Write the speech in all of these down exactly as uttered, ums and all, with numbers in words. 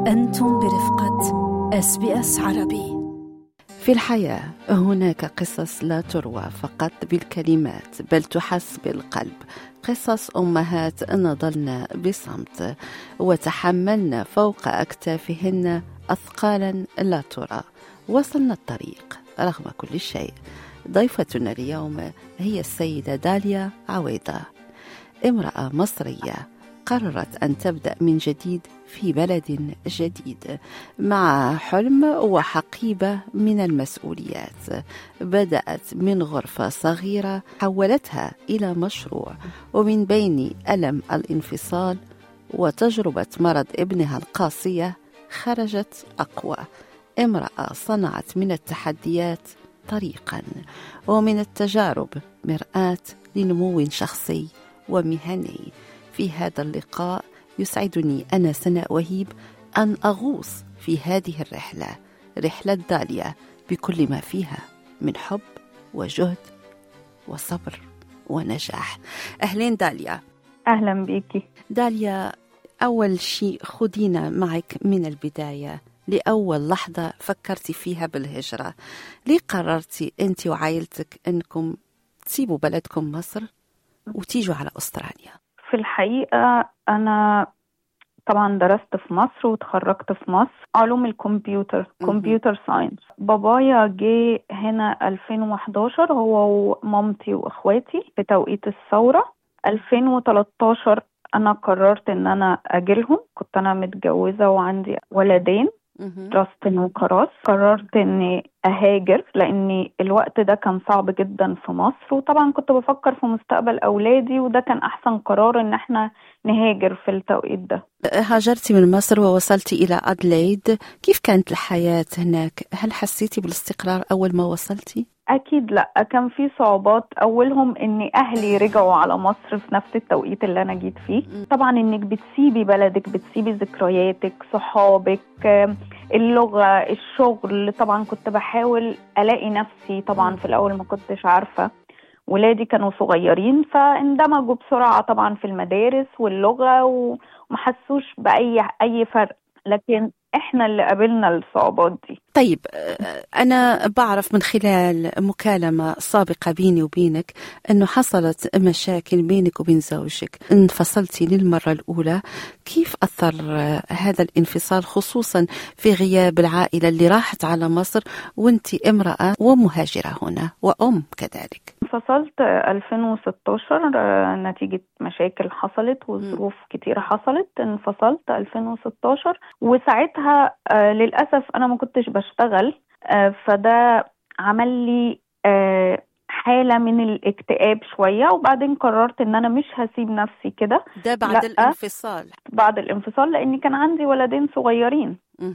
أنتم برفقة إس بي إس عربي. في الحياة هناك قصص لا تروى فقط بالكلمات بل تحس بالقلب، قصص أمهات نضلن بصمت وتحملن فوق أكتافهن أثقالا لا ترى. وصلنا الطريق رغم كل شيء. ضيفتنا اليوم هي السيدة داليا عويضة، امرأة مصرية قررت أن تبدأ من جديد في بلد جديد مع حلم وحقيبة من المسؤوليات. بدأت من غرفة صغيرة حولتها إلى مشروع، ومن بين ألم الانفصال وتجربة مرض ابنها القاسية خرجت أقوى. امرأة صنعت من التحديات طريقا ومن التجارب مرآة لنمو شخصي ومهني. في هذا اللقاء يسعدني أنا سناء وهيب أن أغوص في هذه الرحلة، رحلة داليا بكل ما فيها من حب وجهد وصبر ونجاح. أهلين داليا. أهلا بيكي داليا، أول شيء خدينا معك من البداية لأول لحظة فكرتي فيها بالهجرة. ليه قررتي أنت وعائلتك أنكم تسيبوا بلدكم مصر وتيجوا على أستراليا؟ في الحقيقة أنا طبعا درست في مصر وتخرجت في مصر علوم الكمبيوتر، كمبيوتر ساينس. بابايا جه هنا ألفين وحداشر هو ومامتي وإخواتي في توقيت الثورة. ألفين وتلتاشر أنا قررت إن أنا أجيلهم، كنت أنا متجوزة وعندي ولدين جاستن وكراس. قررت اني اهاجر لاني الوقت ده كان صعب جدا في مصر، وطبعا كنت بفكر في مستقبل اولادي، وده كان احسن قرار ان احنا نهاجر في التوقيت ده. هاجرتي من مصر ووصلتي الى أدليد، كيف كانت الحياة هناك؟ هل حسيتي بالاستقرار اول ما وصلتي؟ اكيد لا، كان في صعوبات. اولهم ان اهلي رجعوا على مصر في نفس التوقيت اللي انا جيت فيه. طبعا انك بتسيبي بلدك، بتسيبي ذكرياتك، صحابك، اللغة، الشغل. طبعا كنت بحاول الاقي نفسي، طبعا في الاول ما كنتش عارفة، ولادي كانوا صغيرين فاندمجوا بسرعة طبعا في المدارس واللغة ومحسوش بأي أي فرق، لكن احنا اللي قابلنا الصعوبات دي. طيب أنا بعرف من خلال مكالمة سابقة بيني وبينك أنه حصلت مشاكل بينك وبين زوجك، انفصلتي للمرة الأولى. كيف أثر هذا الانفصال خصوصا في غياب العائلة اللي راحت على مصر وانتي امرأة ومهاجرة هنا وأم كذلك؟ انفصلت ألفين وستاشر نتيجة مشاكل حصلت وظروف كتيرة حصلت. انفصلت ألفين وستاشر، وساعتها للأسف أنا ما كنتش بشتغل، فده عمل لي حالة من الاكتئاب شوية، وبعدين قررت ان انا مش هسيب نفسي كده. ده بعد الانفصال؟ بعد الانفصال، لاني كان عندي ولدين صغيرين.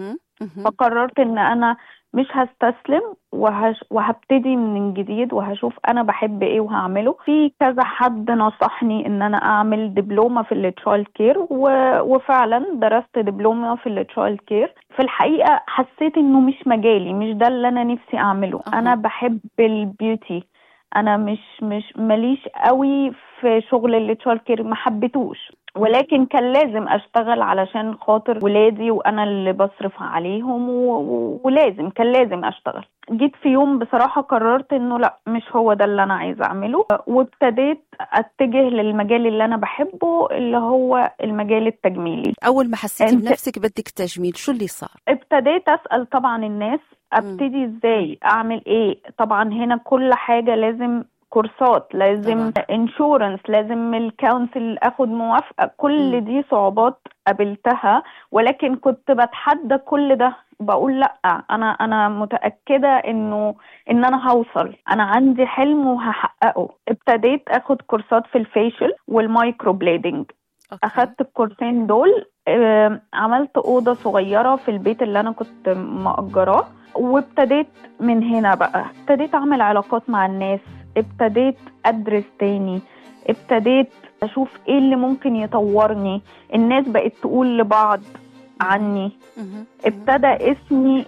فقررت ان انا مش هستسلم وهش وهبتدي من جديد وهشوف انا بحب ايه وهعمله. في كذا حد نصحني ان انا اعمل دبلومة في التشايلد كير، وفعلا درست دبلومة في التشايلد كير. في الحقيقة حسيت انه مش مجالي، مش ده اللي انا نفسي اعمله. أه. انا بحب البيوتي، انا مش مش ماليش قوي في شغل التشايلد كير، ما حبيتوش، ولكن كان لازم اشتغل علشان خاطر ولادي وانا اللي بصرف عليهم، و... ولازم كان لازم اشتغل. جيت في يوم بصراحة قررت انه لا، مش هو ده اللي انا عايزة اعمله، وابتديت اتجه للمجال اللي انا بحبه اللي هو المجال التجميلي. اول ما حسيتي انت... بنفسك بدك تجميل، شو اللي صار؟ ابتديت اسأل طبعا الناس ابتدي ازاي، اعمل ايه. طبعا هنا كل حاجة لازم كورسات، لازم انشورنس، لازم الكونسل اخد موافقة. كل م. دي صعوبات قابلتها، ولكن كنت بتحدى كل ده، بقول لا، انا انا متأكدة انه ان انا هوصل، انا عندي حلم وهحققه. ابتديت اخد كورسات في الفيشل والمايكرو بليدنج. اخدت الكورسين دول. عملت أوضة صغيرة في البيت اللي انا كنت مأجراه، وابتديت من هنا بقى ابتديت اعمل علاقات مع الناس، ابتديت أدرس تاني، ابتديت أشوف إيه اللي ممكن يطورني. الناس بقت تقول لبعض عني، ابتدى اسمي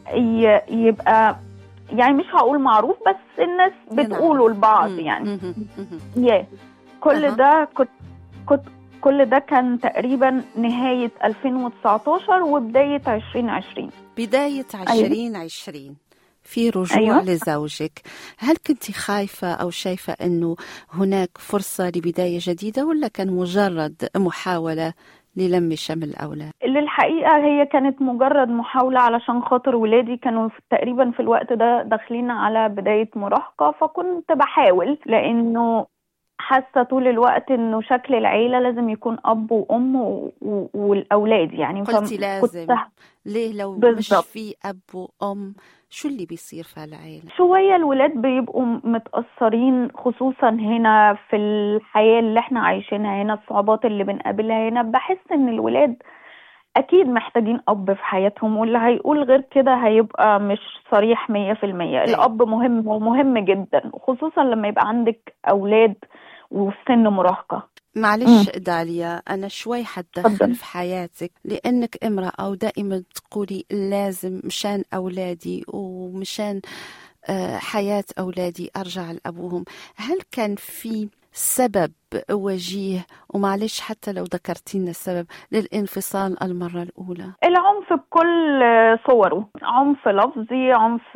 يبقى يعني مش هقول معروف، بس الناس بتقوله لبعض يعني. yeah. كل ده كنت كنت كل ده كان تقريبا نهاية ألفين وتسعتاشر وبداية عشرين عشرين. بداية عشرين عشرين في رجوع أيوة. لزوجك، هل كنت خايفة أو شايفة أنه هناك فرصة لبداية جديدة، ولا كان مجرد محاولة للم شمل الأولاد؟ للحقيقة هي كانت مجرد محاولة علشان خاطر ولادي كانوا في تقريبا في الوقت ده داخلين على بداية مراهقة، فكنت بحاول لأنه حاسة طول الوقت إنه شكل العيلة لازم يكون أب وأم و... و... والأولاد يعني. قلتي لازم ليه؟ لو بالزبط. مش في أب وأم شو اللي بيصير في العيلة؟ شوية الولاد بيبقوا متأثرين، خصوصا هنا في الحياة اللي احنا عايشينها هنا، الصعوبات اللي بنقابلها هنا. بحس إن الولاد أكيد محتاجين أب في حياتهم، واللي هيقول غير كده هيبقى مش صريح مية في المية. الأب مهم ومهم جدا، خصوصا لما يبقى عندك أولاد وفي سن مراهقة. معلش داليا، أنا شوي حتدخل في حياتك لأنك امرأة ودائما تقولي لازم مشان أولادي ومشان حياة أولادي أرجع لأبوهم. هل كان في سبب وجيه، ومعلش حتى لو ذكرتينا السبب، للانفصال المرة الأولى؟ العنف بكل صوره، عنف لفظي، عنف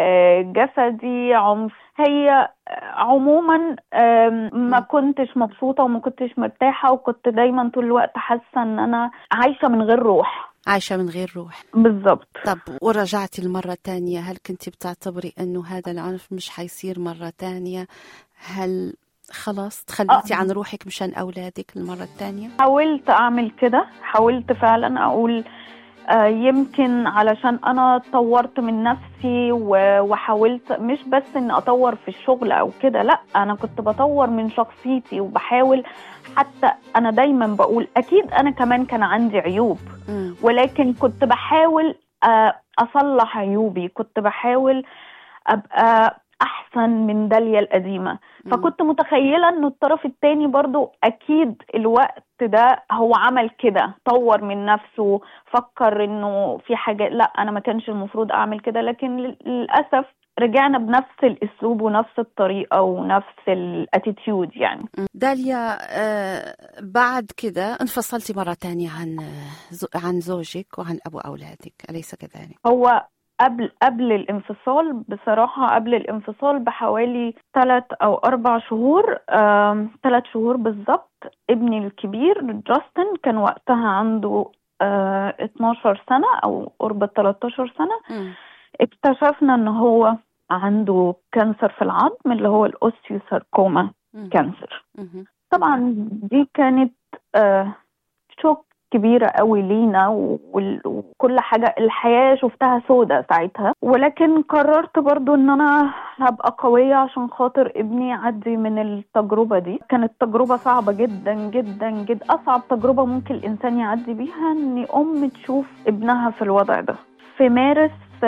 جسدي، عنف. هي عموما ما كنتش مبسوطة وما كنتش مرتاحة، وكنت دايما طول الوقت حاسة ان انا عايشة من غير روح. عايشة من غير روح بالضبط. طب ورجعتي المرة تانية، هل كنتي بتعتبري انه هذا العنف مش حيصير مرة تانية؟ هل خلاص تخليتي أه. عن روحك مشان أولادك المرة التانية؟ حاولت أعمل كده، حاولت فعلا أقول آه يمكن علشان أنا طورت من نفسي وحاولت مش بس إن أطور في الشغل أو كده، لأ أنا كنت بطور من شخصيتي وبحاول. حتى أنا دايما بقول أكيد أنا كمان كان عندي عيوب، م. ولكن كنت بحاول آه أصلح عيوبي، كنت بحاول أبقى أحسن من داليا القديمة. فكنت متخيلة أنه الطرف التاني برضو أكيد الوقت ده هو عمل كده، طور من نفسه، فكر أنه في حاجة لا أنا ما كانش المفروض أعمل كده. لكن للأسف رجعنا بنفس الأسلوب ونفس الطريقة ونفس الاتيتيود يعني. داليا، آه بعد كده انفصلتي مرة تانية عن عن زوجك وعن أبو أولادك، أليس كذلك؟ هو قبل قبل الانفصال بصراحة، قبل الانفصال بحوالي ثلاث أو أربع شهور، ثلاث شهور بالضبط، ابني الكبير جاستن كان وقتها عنده اه اتناشر سنة أو قرب ثلاثة عشر سنة. م. اكتشفنا أنه هو عنده كانسر في العظم اللي هو الأوستيوساركوما كانسر. م. طبعا دي كانت اه شوك كبيرة قوي لينا، وكل حاجة الحياة شفتها سودة ساعتها. ولكن قررت برضو ان انا هبقى قوية عشان خاطر ابني يعدي من التجربة دي. كانت تجربة صعبة جدا جدا جدا، اصعب تجربة ممكن الانسان يعدي بيها ان ام تشوف ابنها في الوضع ده. في مارس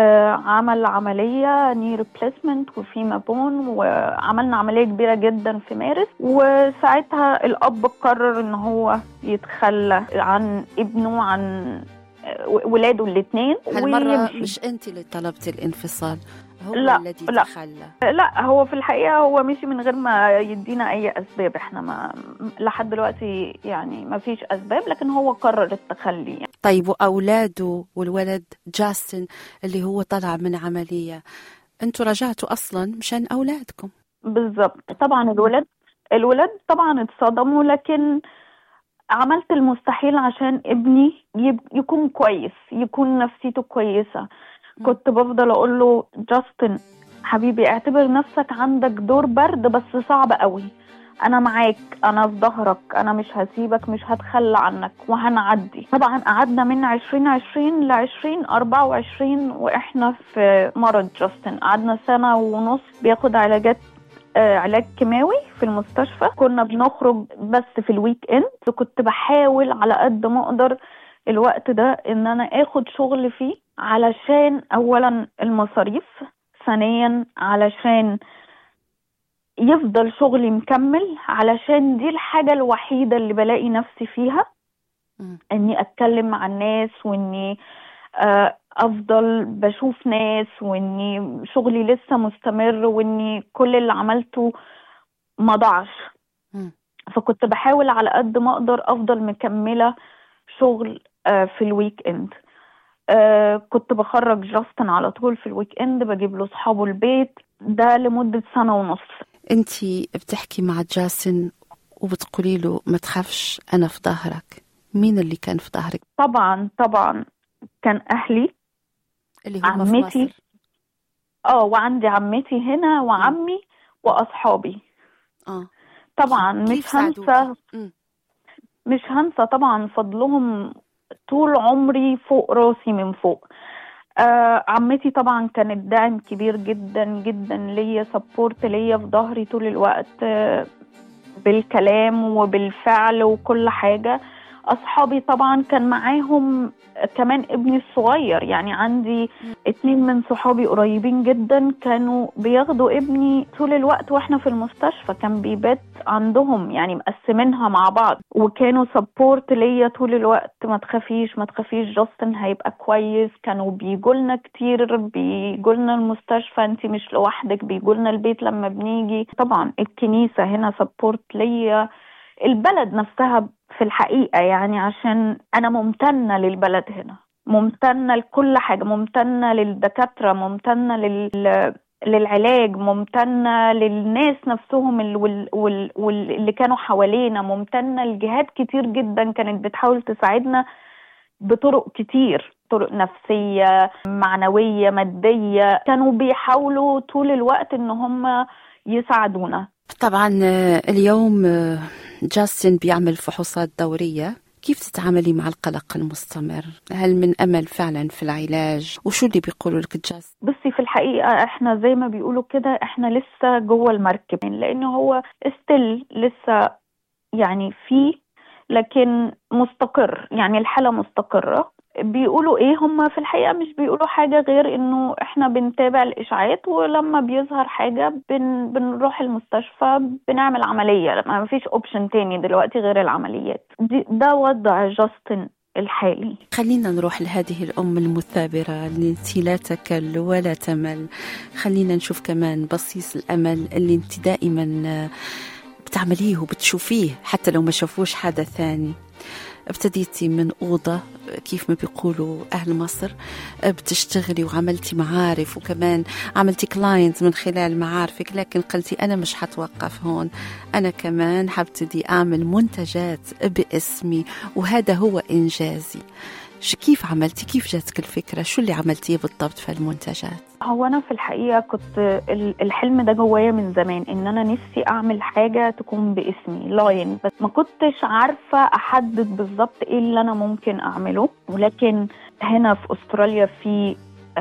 عمل عملية ني ريبليسمنت وفيما بون، وعملنا عملية كبيرة جدا في مارس. وساعتها الأب قرر ان هو يتخلى عن ابنه، عن ولاده الاثنين. هالمرة مش انت اللي طلبت الانفصال، هو لا الذي لا تخلى؟ لا، هو في الحقيقة هو مشي من غير ما يدينا أي أسباب. احنا ما لحد دلوقتي يعني ما فيش أسباب، لكن هو قرر التخلي يعني. طيب وأولاده والولد جاستن اللي هو طلع من عملية، انتوا رجعتوا أصلا مشان أولادكم؟ بالضبط. طبعا الولد الولد طبعا اتصدموا، لكن عملت المستحيل عشان ابني يكون كويس، يكون نفسيته كويسة. كنت بفضل اقول له جاستن حبيبي اعتبر نفسك عندك دور برد بس صعب قوي، انا معاك، انا في ظهرك، انا مش هسيبك، مش هتخلى عنك، وهنعدي. طبعا قعدنا من عشرين عشرين لعشرين اربعة وعشرين واحنا في مرض جاستن، قعدنا سنة ونص بياخد علاجات آه علاج كيماوي في المستشفى. كنا بنخرج بس في الويك اند. كنت بحاول على قد ما اقدر الوقت ده ان انا اخد شغل فيه، علشان اولا المصاريف، ثانيا علشان يفضل شغلي مكمل، علشان دي الحاجة الوحيدة اللي بلاقي نفسي فيها، م. اني اتكلم مع الناس، واني آه افضل بشوف ناس، واني شغلي لسه مستمر، واني كل اللي عملته ما ضاعش. فكنت بحاول على قد ما اقدر افضل مكملة شغل آه، في الويك اند. آه، كنت بخرج جاستن على طول في الويك اند، بجيب له صحابه البيت، ده لمدة سنة ونص. انتي بتحكي مع جاسن وبتقولي له ما تخافش أنا في ظهرك، مين اللي كان في ظهرك؟ طبعا طبعا كان اهلي، اللي هم في عمتي، مصر. اه وعندي عمتي هنا وعمي واصحابي. اه طبعا مش كيف ساعدوكي؟ هنسى مش هنسى طبعا فضلهم طول عمري فوق راسي من فوق. آه عمتي طبعا كانت داعم كبير جدا جدا ليا، سبورت ليا في ظهري طول الوقت، آه بالكلام وبالفعل وكل حاجة. أصحابي طبعا كان معاهم كمان ابني الصغير، يعني عندي اتنين من صحابي قريبين جدا كانوا بياخدوا ابني طول الوقت واحنا في المستشفى، كان بيبات عندهم، يعني مقسمينها مع بعض، وكانوا سبورت ليا طول الوقت. ما تخافيش ما تخافيش جاستن هيبقى كويس. كانوا بيجولنا كتير، بيجولنا المستشفى، انتي مش لوحدك، بيجولنا البيت لما بنيجي. طبعا الكنيسة هنا سبورت ليا، البلد نفسها في الحقيقة، يعني عشان أنا ممتنة للبلد هنا، ممتنة لكل حاجة، ممتنة للدكاترة، ممتنة لل... للعلاج، ممتنة للناس نفسهم اللي, وال... وال... اللي كانوا حوالينا، ممتنة لجهات كتير جدا كانت بتحاول تساعدنا بطرق كتير، طرق نفسية، معنوية، مادية، كانوا بيحاولوا طول الوقت إن هم يساعدونا. طبعا اليوم جاستن بيعمل فحوصات دورية، كيف تتعاملي مع القلق المستمر؟ هل من أمل فعلا في العلاج؟ وشو اللي بيقولوا لك جاستن؟ بصي في الحقيقة احنا زي ما بيقولوا كده احنا لسه جوه المركب، لأنه هو استل لسه يعني فيه، لكن مستقر، يعني الحالة مستقرة. بيقولوا ايه هم في الحقيقة مش بيقولوا حاجة غير انه احنا بنتابع الاشاعات، ولما بيظهر حاجة بن بنروح المستشفى بنعمل عملية، ما فيش اوبشن تاني دلوقتي غير العمليات دي. ده وضع جاستن الحالي. خلينا نروح لهذه الأم المثابرة التي لا تكل ولا تمل. خلينا نشوف كمان بصيص الأمل اللي انت دائما بتعمليه وبتشوفيه حتى لو ما شافوش حدا ثاني. ابتديتي من أوضة كيف ما بيقولوا أهل مصر، بتشتغلي وعملتي معارف وكمان عملتي كلاينت من خلال معارفك، لكن قلتي أنا مش حتوقف هون، أنا كمان حبتدي أعمل منتجات باسمي وهذا هو إنجازي. كيف عملتي؟ كيف جاتك الفكرة؟ شو اللي عملتيه بالضبط في المنتجات؟ هو أنا في الحقيقة كنت الحلم ده جوايا من زمان، إن أنا نفسي أعمل حاجة تكون باسمي لاين، بس ما كنتش عارفة أحدد بالضبط إيه اللي أنا ممكن أعمله. ولكن هنا في أستراليا في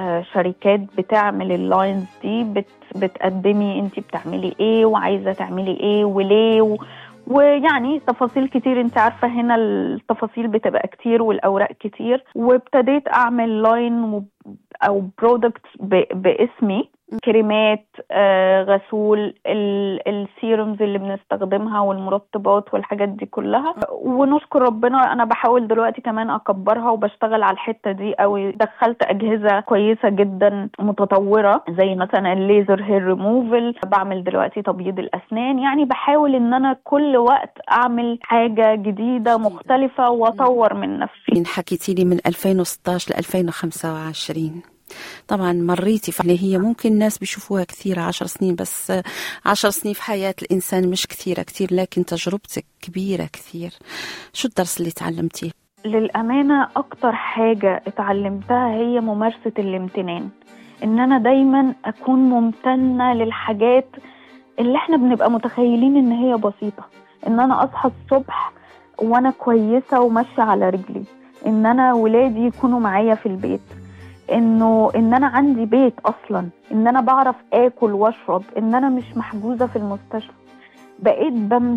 شركات بتعمل اللاينز دي، بت بتقدمي أنتي بتعملي إيه وعايزة تعملي إيه وليه و ويعني تفاصيل كتير. انت عارفة هنا التفاصيل بتبقى كتير والأوراق كتير. وابتديت أعمل لاين أو برودكت باسمي، كريمات، آه، غسول، السيرومز اللي بنستخدمها والمرطبات والحاجات دي كلها. ونشكر ربنا أنا بحاول دلوقتي كمان أكبرها وبشتغل على الحتة دي قوي. دخلت أجهزة كويسة جدا متطورة زي مثلا الليزر هير ريموفل، بعمل دلوقتي تبييض الأسنان. يعني بحاول إن أنا كل وقت أعمل حاجة جديدة مختلفة وأطور من نفسي. حكيتي لي من ألفين وستة عشر ل ألفين وخمسة وعشرين، طبعا مريتي اللي هي ممكن الناس بيشوفوها كثيرة عشر سنين، بس عشر سنين في حياة الإنسان مش كثيرة كثير، لكن تجربتك كبيرة كثير. شو الدرس اللي تعلمتيه؟ للأمانة أكتر حاجة اتعلمتها هي ممارسة الامتنان، إن أنا دايما أكون ممتنة للحاجات اللي احنا بنبقى متخيلين إن هي بسيطة. إن أنا أصحى الصبح وأنا كويسة وماشية على رجلي، إن أنا ولادي يكونوا معايا في البيت، انه ان انا عندي بيت اصلا، ان انا بعرف اكل واشرب، ان انا مش محجوزة في المستشفى. بقيت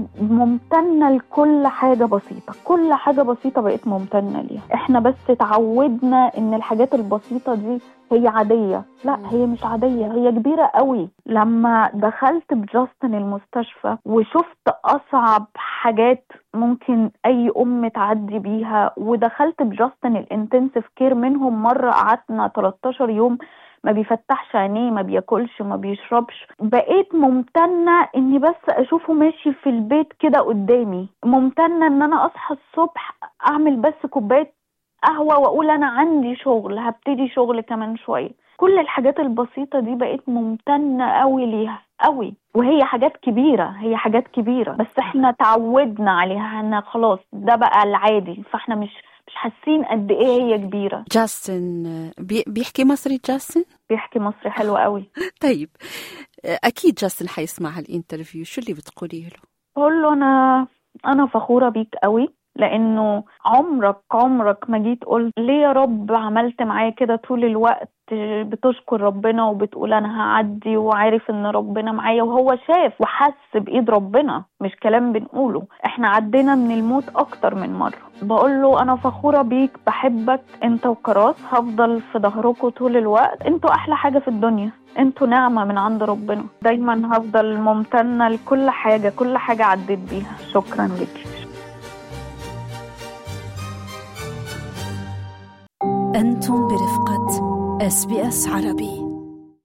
ممتنة لكل حاجة بسيطة، كل حاجة بسيطة بقيت ممتنة ليها. احنا بس اتعودنا ان الحاجات البسيطة دي هي عادية. لا، هي مش عادية، هي كبيرة قوي. لما دخلت بجاستن المستشفى وشفت أصعب حاجات ممكن أي أم تعدي بيها، ودخلت بجاستن الانتنسيف كير منهم مرة قعدنا ثلاثة عشر يوم ما بيفتحش عينيه، ما بياكلش، ما بيشربش. بقيت ممتنة اني بس اشوفه ماشي في البيت كده قدامي، ممتنة ان انا اصحى الصبح اعمل بس كوباية قهوة واقول انا عندي شغل، هبتدي شغل كمان شوية. كل الحاجات البسيطة دي بقيت ممتنة قوي ليها قوي، وهي حاجات كبيرة، هي حاجات كبيرة بس احنا تعودنا عليها، احنا خلاص ده بقى العادي، فاحنا مش مش حاسين قد ايه هي كبيرة. جاستن بي بيحكي مصري؟ جاستن بيحكي مصري حلو قوي. طيب اكيد جاستن حيسمع هالانترفيو، شو اللي بتقولي له؟ بقول له انا انا فخورة بيك قوي، لانه عمرك عمرك ما جيت قلت ليه يا رب عملت معايا كده. طول الوقت بتشكر ربنا وبتقول انا هعدي، وعارف ان ربنا معايا، وهو شاف وحس بايد ربنا، مش كلام بنقوله. احنا عدينا من الموت اكتر من مرة. بقول له انا فخورة بيك، بحبك انت وكراس، هفضل في ظهركوا طول الوقت، انتوا احلى حاجة في الدنيا، انتوا نعمة من عند ربنا. دايما هفضل ممتنة لكل حاجة، كل حاجة عديت بيها. شكرا لك. أنتم برفقة إس بي إس عربي.